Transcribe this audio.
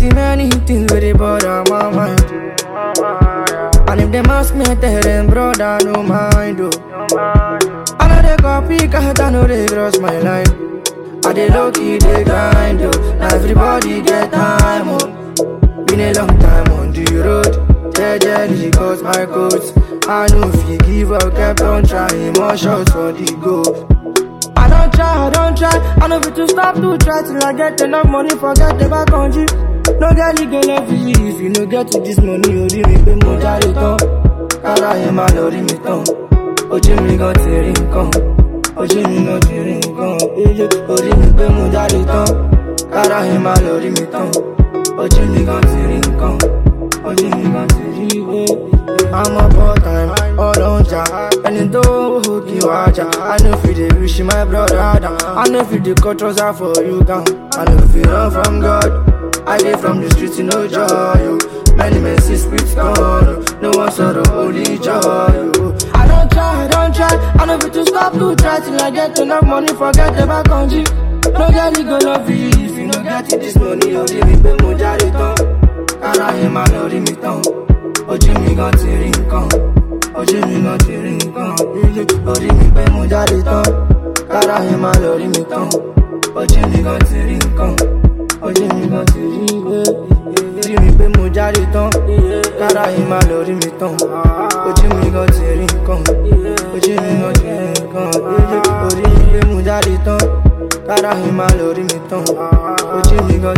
the many things where they bother my mind. And if them ask me, I tell them, brother, no mind, oh. I know they copy, cause I know they cross my line. I they low-key, they grind, oh. Now everybody get time, oh. Been a long time on the road. Jelly cause my coats. I know if you give up, kept on trying. More shots for the goal. I don't try. I know if you stop to try till I get enough money, forget the back on you. No girl, you gonna love you if you no get to this money. You leave me pay more jolly ton. Kala him a lori me ton. Oji mi gon tiri nkan. Oji mi gon tiri nkan. Ori mi pay more jolly ton. Kala him a lori me ton. Oji mi gon tiri nkan. Oji mi gon tiri nkan. I'm up all time, all on ja. And it don't give a ja. I know if you wish my brother down. I know if you cut trouser for you down. I know if you run from God. I get from the streets, you know joy, yo. Many men see spirits gone, no one sort of holy joy, yo. I don't try. I know if you stop to try till I get enough money, forget the back on G. No girl, you gonna love you if you no get it this money, you leave me pay more jolly ton. Kala him a lori me ton. Oji mi gon tiri nkan. Oji mi gon tiri nkan. Ori mi pay more jolly ton. Kala him a lori me ton. Oji mi gon tiri nkan. Oji mi gon tiri nkan. Ori mi pay more jolly ton. Kala him a lori me ton. Oji mi gon tiri nkan. Oji mi gon tiri nkan. Ori mi pay more jolly ton. Kala him a lori me ton. Oji mi gon